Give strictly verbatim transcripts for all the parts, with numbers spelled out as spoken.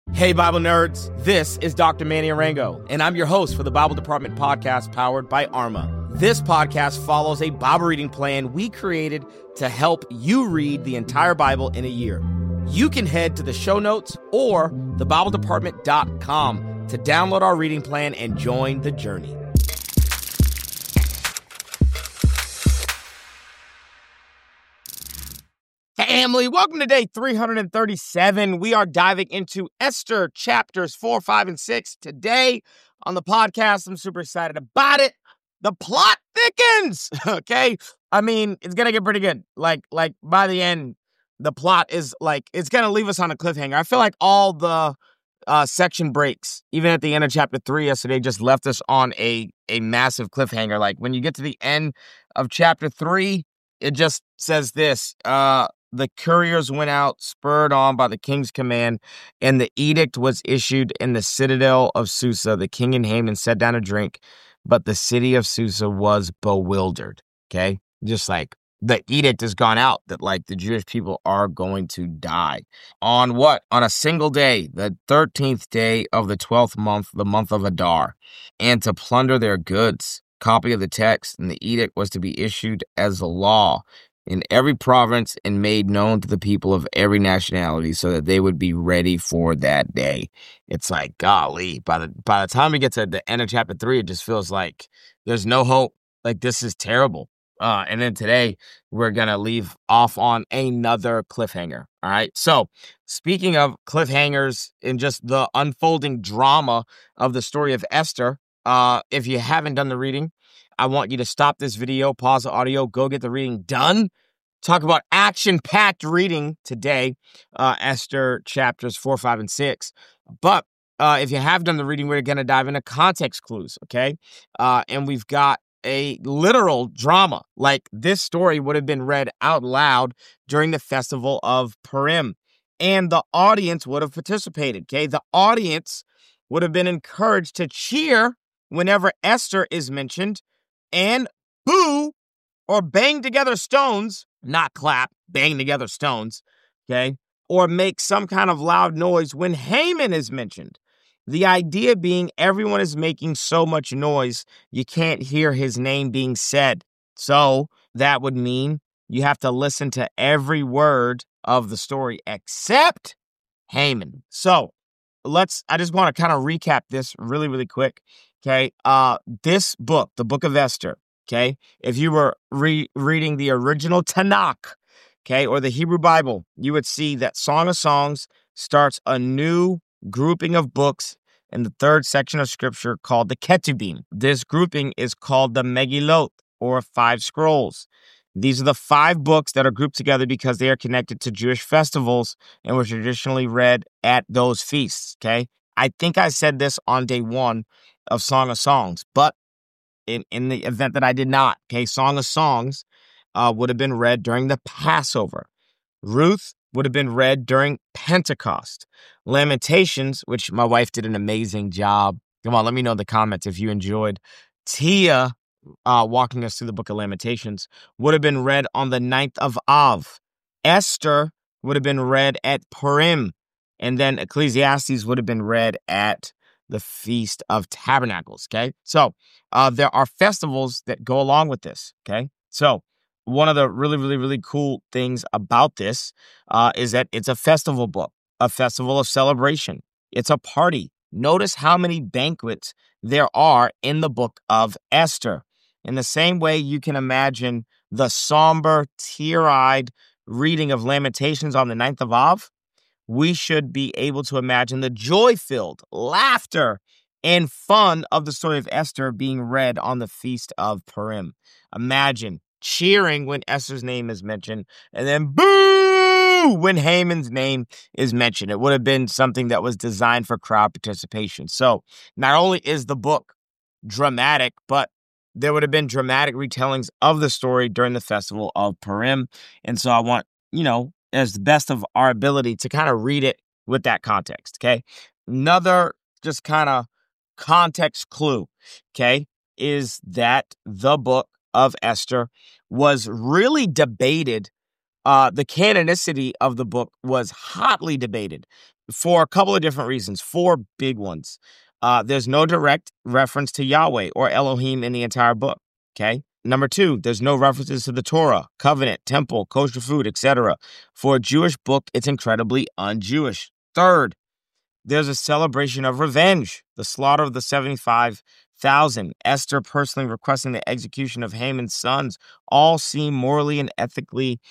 Hey, Bible nerds, this is Doctor Manny Arango, and I'm your host for the Bible Department podcast powered by Arma. This podcast follows a Bible reading plan we created to help you read the entire Bible in a year. You can head to the show notes or the bible department dot com to download our reading plan and join the journey. Hey, Emily, welcome to day three hundred thirty-seven. We are diving into Esther chapters four, five, and six today on the podcast. I'm super excited about it. The plot thickens, okay? I mean, it's going to get pretty good. Like, like by the end, the plot is like, it's going to leave us on a cliffhanger. I feel like all the uh, section breaks, even at the end of chapter three yesterday, just left us on a, a massive cliffhanger. Like, when you get to the end of chapter three, it just says this, uh, the couriers went out, spurred on by the king's command, and the edict was issued in the citadel of Susa. The king and Haman sat down to drink, but the city of Susa was bewildered, okay? Just like the edict has gone out that, like, the Jewish people are going to die. On what? On a single day, the thirteenth day of the twelfth month, the month of Adar, and to plunder their goods. Copy of the text, and the edict was to be issued as a law in every province and made known to the people of every nationality so that they would be ready for that day. It's like, golly, by the by the time we get to the end of chapter three, it just feels like there's no hope. Like, this is terrible. Uh, and then today, we're going to leave off on another cliffhanger. All right. So, speaking of cliffhangers and just the unfolding drama of the story of Esther, uh, if you haven't done the reading, I want you to stop this video, pause the audio, go get the reading done. Talk about action-packed reading today, uh, Esther chapters four, five, and six. But uh, if you have done the reading, we're going to dive into context clues, okay? Uh, and we've got a literal drama. Like, this story would have been read out loud during the festival of Purim, and the audience would have participated, okay? The audience would have been encouraged to cheer whenever Esther is mentioned, and boo or bang together stones, not clap, bang together stones, okay? Or make some kind of loud noise when Haman is mentioned. The idea being everyone is making so much noise, you can't hear his name being said. So that would mean you have to listen to every word of the story except Haman. So let's, I just want to kind of recap this really, really quick. Okay, uh, this book, the book of Esther, okay, if you were re- reading the original Tanakh, okay, or the Hebrew Bible, you would see that Song of Songs starts a new grouping of books in the third section of scripture called the Ketubim. This grouping is called the Megillot, or Five Scrolls. These are the five books that are grouped together because they are connected to Jewish festivals and were traditionally read at those feasts, okay? I think I said this on day one of Song of Songs, but in, in the event that I did not, okay, Song of Songs uh, would have been read during the Passover. Ruth would have been read during Pentecost. Lamentations, which my wife did an amazing job. Come on, let me know in the comments if you enjoyed. Tia, uh, walking us through the book of Lamentations, would have been read on the ninth of Av. Esther would have been read at Purim. And then Ecclesiastes would have been read at the Feast of Tabernacles, okay? So uh, there are festivals that go along with this, okay? So one of the really, really, really cool things about this uh, is that it's a festival book, a festival of celebration. It's a party. Notice how many banquets there are in the book of Esther. In the same way you can imagine the somber, tear-eyed reading of Lamentations on the ninth of Av, we should be able to imagine the joy-filled laughter and fun of the story of Esther being read on the Feast of Purim. Imagine cheering when Esther's name is mentioned, and then boo when Haman's name is mentioned. It would have been something that was designed for crowd participation. So not only is the book dramatic, but there would have been dramatic retellings of the story during the festival of Purim. And so I want, you know, as the best of our ability to kind of read it with that context, okay? Another just kind of context clue, okay, is that the book of Esther was really debated Uh, the canonicity of the book was hotly debated for a couple of different reasons, four big ones. Uh, there's no direct reference to Yahweh or Elohim in the entire book, okay? Number two, there's no references to the Torah, covenant, temple, kosher food, et cetera. For a Jewish book, it's incredibly un-Jewish. Third, there's a celebration of revenge, the slaughter of the seventy-five thousand, Esther personally requesting the execution of Haman's sons, all seem morally and ethically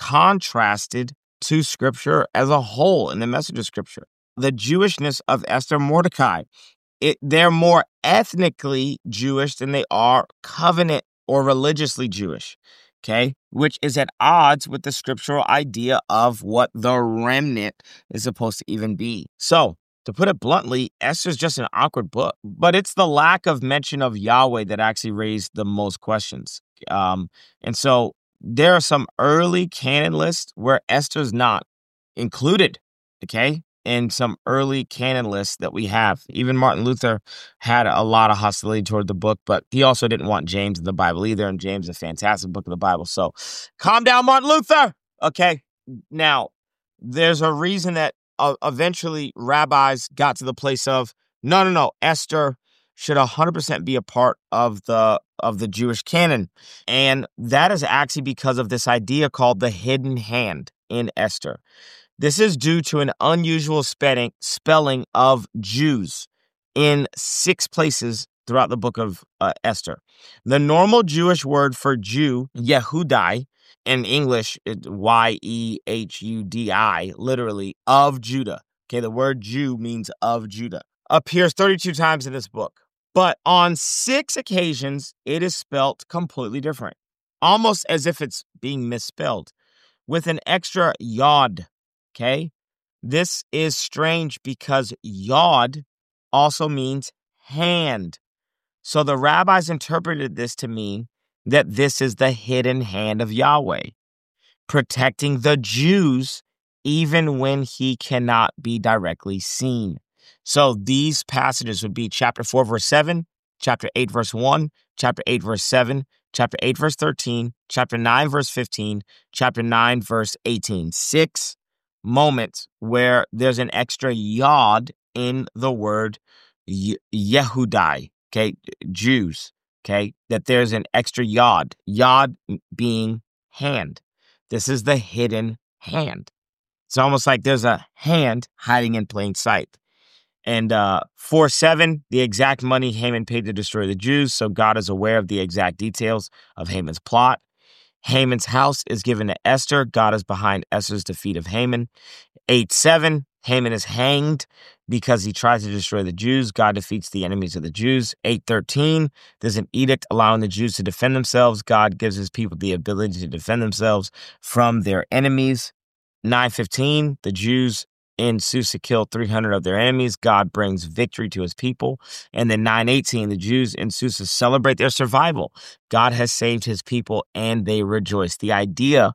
contrasted to Scripture as a whole in the message of Scripture. The Jewishness of Esther and Mordecai, it, they're more ethnically Jewish than they are covenant or religiously Jewish, okay? Which is at odds with the scriptural idea of what the remnant is supposed to even be. So, to put it bluntly, Esther's just an awkward book, but it's the lack of mention of Yahweh that actually raised the most questions. Um, and so there are some early canon lists where Esther's not included, okay? In some early canon lists that we have. Even Martin Luther had a lot of hostility toward the book, but he also didn't want James in the Bible either, and James is a fantastic book of the Bible. So calm down, Martin Luther, okay? Now, there's a reason that uh, eventually rabbis got to the place of, no, no, no, Esther should one hundred percent be a part of the of the Jewish canon. And that is actually because of this idea called the hidden hand in Esther. This is due to an unusual spelling, spelling of Jews in six places throughout the book of uh, Esther. The normal Jewish word for Jew, Yehudai, in English, Y E H U D I, literally, of Judah. Okay, the word Jew means of Judah. Appears thirty-two times in this book. But on six occasions, it is spelt completely different. Almost as if it's being misspelled. With an extra yod. Okay? This is strange because yod also means hand. So the rabbis interpreted this to mean that this is the hidden hand of Yahweh, protecting the Jews even when he cannot be directly seen. So these passages would be chapter four, verse seven, chapter eight, verse one, chapter eight, verse seven, chapter eight, verse thirteen, chapter nine, verse fifteen, chapter nine, verse eighteen. Six moments where there's an extra yod in the word Ye- Yehudai, okay, Jews, okay, that there's an extra yod, yod being hand. This is the hidden hand. It's almost like there's a hand hiding in plain sight. And uh, four seven, the exact money Haman paid to destroy the Jews, so God is aware of the exact details of Haman's plot. Haman's house is given to Esther. God is behind Esther's defeat of Haman. eight seven, Haman is hanged because he tries to destroy the Jews. God defeats the enemies of the Jews. eight thirteen, there's an edict allowing the Jews to defend themselves. God gives his people the ability to defend themselves from their enemies. nine fifteen, the Jews in Susa killed three hundred of their enemies. God brings victory to his people. And then nine eighteen, the Jews in Susa celebrate their survival. God has saved his people and they rejoice. The idea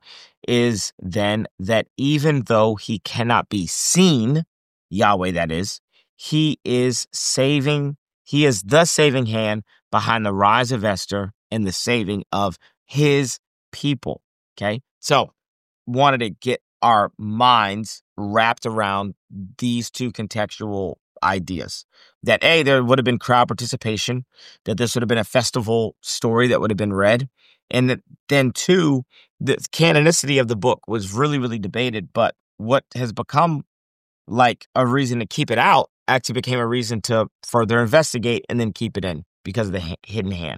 is then that even though he cannot be seen, Yahweh that is, he is saving, he is the saving hand behind the rise of Esther and the saving of his people. Okay? So, wanted to get our minds wrapped around these two contextual ideas. That A, there would have been crowd participation, that this would have been a festival story that would have been read, and that then two, the canonicity of the book was really, really debated, but what has become like a reason to keep it out actually became a reason to further investigate and then keep it in because of the ha- hidden hand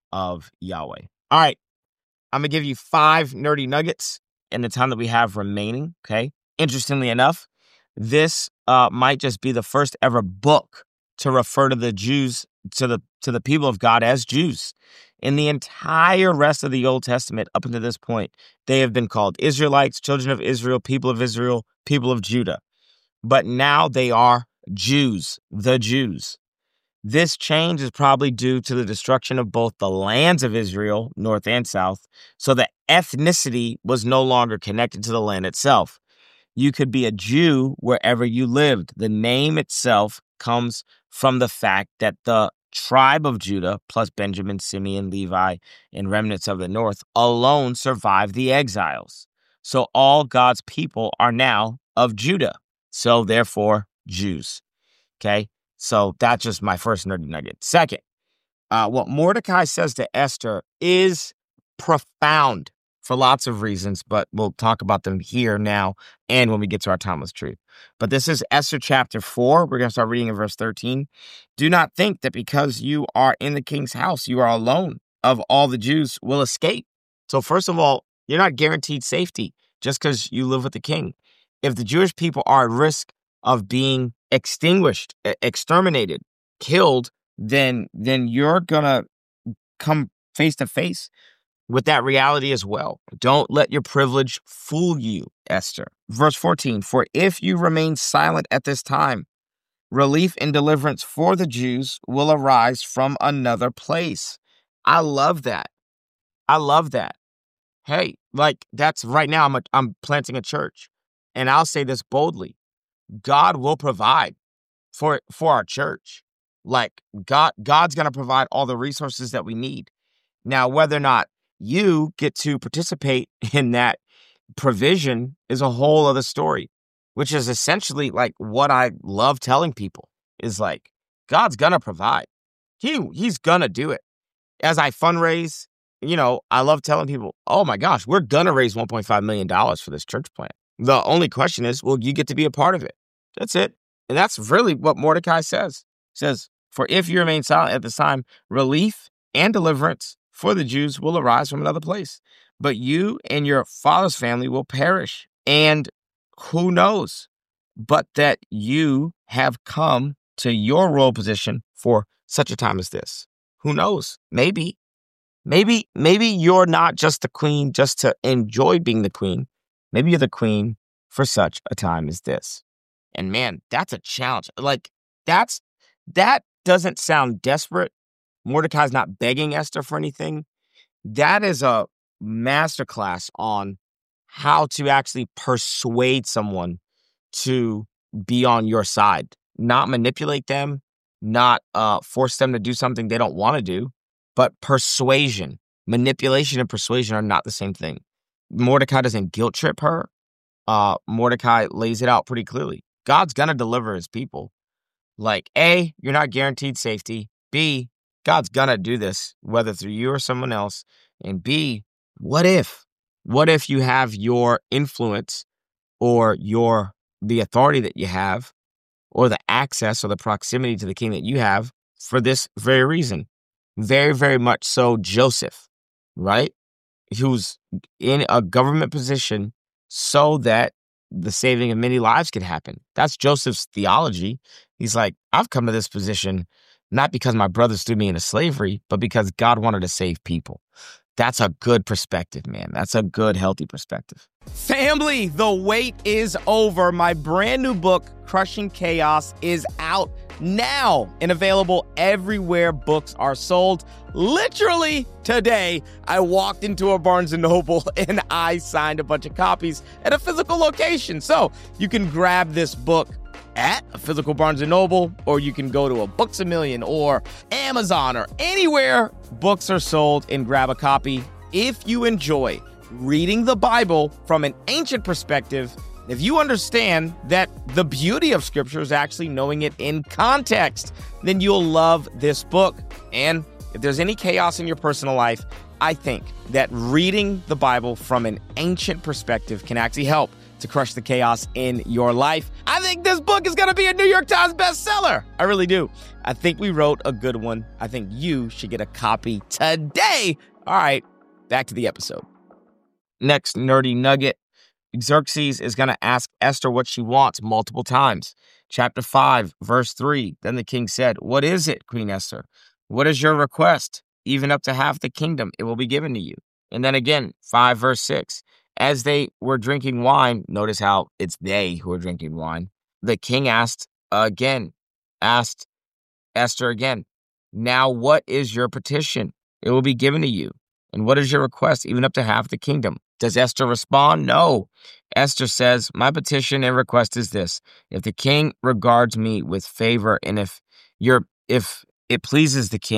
of Yahweh. All right, I'm going to give you five nerdy nuggets in the time that we have remaining, okay? Interestingly enough, this uh, might just be the first ever book to refer to the Jews, to the to the people of God as Jews. In the entire rest of the Old Testament, up until this point, they have been called Israelites, children of Israel, people of Israel, people of Judah. But now they are Jews, the Jews. This change is probably due to the destruction of both the lands of Israel, north and south, so the ethnicity was no longer connected to the land itself. You could be a Jew wherever you lived. The name itself comes from the fact that the tribe of Judah, plus Benjamin, Simeon, Levi, and remnants of the north, alone survived the exiles. So all God's people are now of Judah. So therefore, Jews. Okay? So that's just my first nerdy nugget. Second, uh, what Mordecai says to Esther is profound for lots of reasons, but we'll talk about them here now and when we get to our timeless truth. But this is Esther chapter four. We're going to start reading in verse thirteen. Do not think that because you are in the king's house, you are alone of all the Jews will escape. So first of all, you're not guaranteed safety just because you live with the king. If the Jewish people are at risk of being extinguished, exterminated, killed, then then you're going to come face to face with that reality as well. Don't let your privilege fool you, Esther. Verse fourteen, for if you remain silent at this time, relief and deliverance for the Jews will arise from another place. I love that. I love that. Hey, like that's right now I'm a, I'm planting a church, and I'll say this boldly. God will provide for for our church. Like God God's going to provide all the resources that we need. Now, whether or not you get to participate in that provision is a whole other story, which is essentially like what I love telling people is like, God's going to provide. He, he's going to do it. As I fundraise, you know, I love telling people, oh my gosh, we're going to raise one point five million dollars for this church plant. The only question is, will you get to be a part of it? That's it. And that's really what Mordecai says. He says, for if you remain silent at this time, relief and deliverance for the Jews will arise from another place. But you and your father's family will perish. And who knows but that you have come to your royal position for such a time as this? Who knows? Maybe. Maybe, maybe you're not just the queen just to enjoy being the queen. Maybe you're the queen for such a time as this. And man, that's a challenge. Like, that's that doesn't sound desperate. Mordecai's not begging Esther for anything. That is a masterclass on how to actually persuade someone to be on your side, not manipulate them, not uh, force them to do something they don't want to do, but persuasion. Manipulation and persuasion are not the same thing. Mordecai doesn't guilt trip her. Uh, Mordecai lays it out pretty clearly. God's going to deliver his people. Like, A, you're not guaranteed safety. B, God's going to do this, whether through you or someone else. And B, what if? What if you have your influence or your the authority that you have or the access or the proximity to the king that you have for this very reason? Very, very much so Joseph, right? Who's in a government position so that the saving of many lives could happen. That's Joseph's theology. He's like, I've come to this position not because my brothers threw me into slavery, but because God wanted to save people. That's a good perspective, man. That's a good, healthy perspective. Family, the wait is over. My brand new book, Crushing Chaos, is out now and available everywhere books are sold. Literally today, I walked into a Barnes and Noble and I signed a bunch of copies at a physical location. So you can grab this book at a physical Barnes and Noble, or you can go to a Books A Million or Amazon or anywhere books are sold and grab a copy. If you enjoy reading the Bible from an ancient perspective, if you understand that the beauty of Scripture is actually knowing it in context, then you'll love this book. And if there's any chaos in your personal life, I think that reading the Bible from an ancient perspective can actually help to crush the chaos in your life. I think this book is going to be a New York Times bestseller. I really do. I think we wrote a good one. I think you should get a copy today. All right, back to the episode. Next nerdy nugget. Xerxes is going to ask Esther what she wants multiple times. Chapter five, verse three. Then the king said, "What is it, Queen Esther? What is your request? Even up to half the kingdom, it will be given to you." And then again, five, verse six. As they were drinking wine, notice how it's they who are drinking wine. The king asked again, asked Esther again, "Now what is your petition? It will be given to you. And what is your request, even up to half the kingdom?" Does Esther respond? No. Esther says, "My petition and request is this. If the king regards me with favor, and if you're, if it pleases the king,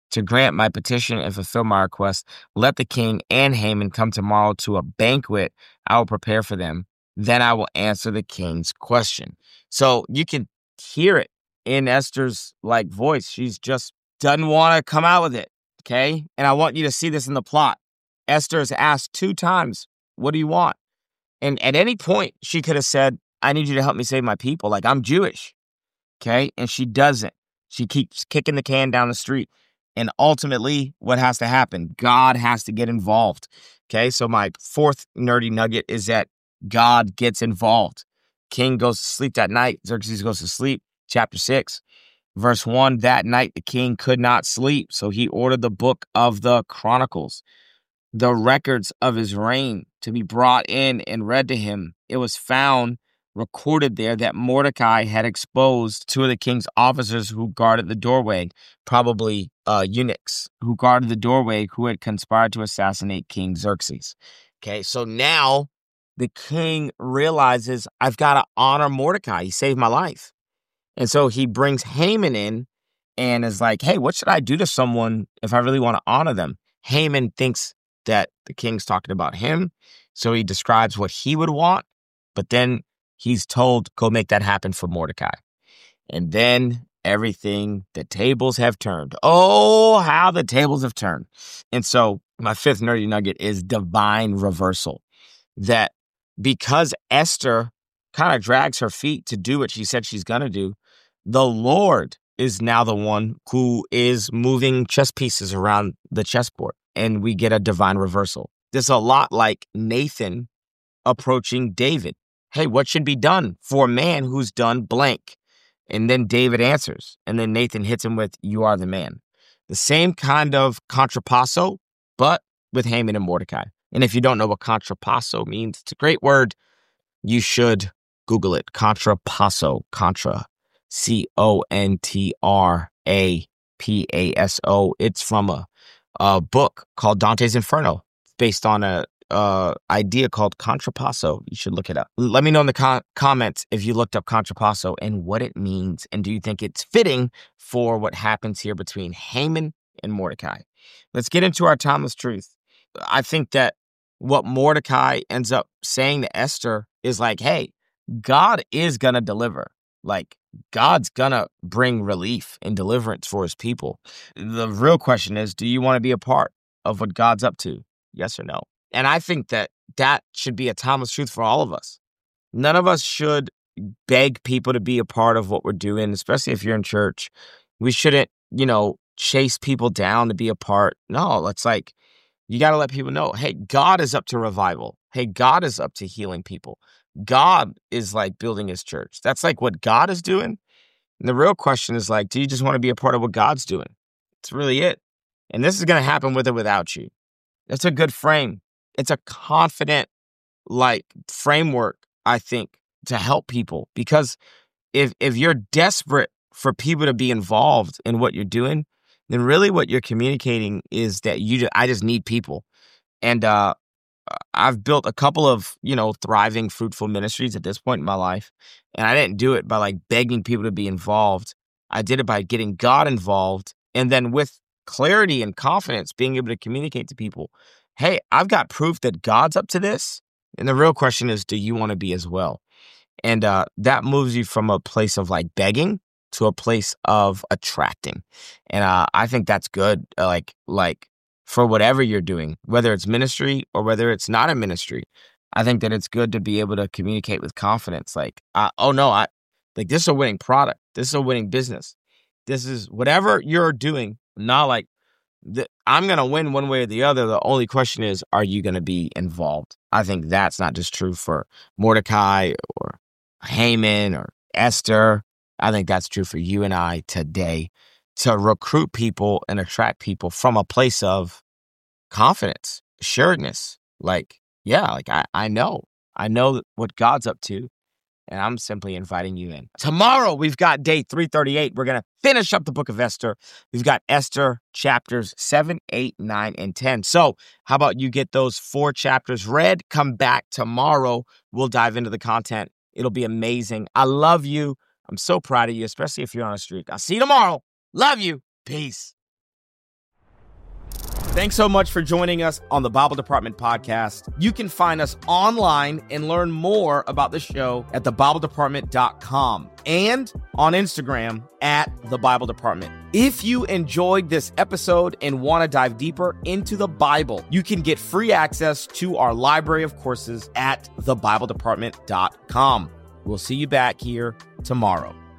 to grant my petition and fulfill my request. Let the king and Haman come tomorrow to a banquet I will prepare for them. Then I will answer the king's question. So you can hear it in Esther's like voice. She's just doesn't want to come out with it. Okay. And I want you to see this in the plot. Esther is asked two times, what do you want? And at any point, she could have said, I need you to help me save my people. Like, I'm Jewish. Okay. And she doesn't. She keeps kicking the can down the street. And ultimately, what has to happen? God has to get involved. Okay. So my fourth nerdy nugget is that God gets involved. King goes to sleep that night. Xerxes goes to sleep. Chapter six, verse one. That night, the king could not sleep. So he ordered the book of the Chronicles, the records of his reign, to be brought in and read to him. It was found recorded there that Mordecai had exposed two of the king's officers who guarded the doorway, probably uh, eunuchs who guarded the doorway, who had conspired to assassinate King Xerxes. Okay, so now the king realizes, I've got to honor Mordecai. He saved my life. And so he brings Haman in and is like, hey, what should I do to someone if I really want to honor them? Haman thinks that the king's talking about him. So he describes what he would want, but then he's told, go make that happen for Mordecai. And then everything, the tables have turned. Oh, how the tables have turned. And so my fifth nerdy nugget is divine reversal. That because Esther kind of drags her feet to do what she said she's going to do, the Lord is now the one who is moving chess pieces around the chessboard. And we get a divine reversal. This is a lot like Nathan approaching David. Hey, what should be done for a man who's done blank? And then David answers. And then Nathan hits him with, you are the man. The same kind of contrapasso, but with Haman and Mordecai. And if you don't know what contrapasso means, it's a great word. You should Google it. Contrapasso. Contra. C O N T R A P A S O. It's from a, a book called Dante's Inferno, based on a uh, idea called contrapasso. You should look it up. Let me know in the com- comments if you looked up contrapasso and what it means. And do you think it's fitting for what happens here between Haman and Mordecai? Let's get into our timeless truth. I think that what Mordecai ends up saying to Esther is like, hey, God is going to deliver. Like, God's going to bring relief and deliverance for his people. The real question is, do you want to be a part of what God's up to? Yes or no? And I think that that should be a timeless truth for all of us. None of us should beg people to be a part of what we're doing, especially if you're in church. We shouldn't, you know, chase people down to be a part. No, it's like, you got to let people know, hey, God is up to revival. Hey, God is up to healing people. God is like building his church. That's like what God is doing. And the real question is like, do you just want to be a part of what God's doing? It's really it. And this is going to happen with or without you. That's a good frame. It's a confident like framework, I think, to help people. Because if if you're desperate for people to be involved in what you're doing, then really what you're communicating is that you just, I just need people. And uh, I've built a couple of, you know, thriving, fruitful ministries at this point in my life. And I didn't do it by like begging people to be involved. I did it by getting God involved. And then with clarity and confidence, being able to communicate to people, hey, I've got proof that God's up to this. And the real question is, do you want to be as well? And uh, that moves you from a place of like begging to a place of attracting. And uh, I think that's good. Uh, like, like for whatever you're doing, whether it's ministry or whether it's not a ministry, I think that it's good to be able to communicate with confidence. Like, uh, oh no, I like this is a winning product. This is a winning business. This is whatever you're doing. Not like the, I'm going to win one way or the other. The only question is, are you going to be involved? I think that's not just true for Mordecai or Haman or Esther. I think that's true for you and I today, to recruit people and attract people from a place of confidence, assuredness. Like, yeah, like I, I know, I know what God's up to, and I'm simply inviting you in. Tomorrow, we've got day three thirty-eight. We're going to finish up the book of Esther. We've got Esther chapters seven, eight, nine, and ten. So how about you get those four chapters read? Come back tomorrow. We'll dive into the content. It'll be amazing. I love you. I'm so proud of you, especially if you're on a streak. I'll see you tomorrow. Love you. Peace. Thanks so much for joining us on the Bible Department Podcast. You can find us online and learn more about the show at the bible department dot com and on Instagram at the Bible Department. If you enjoyed this episode and want to dive deeper into the Bible, you can get free access to our library of courses at the bible department dot com. We'll see you back here tomorrow.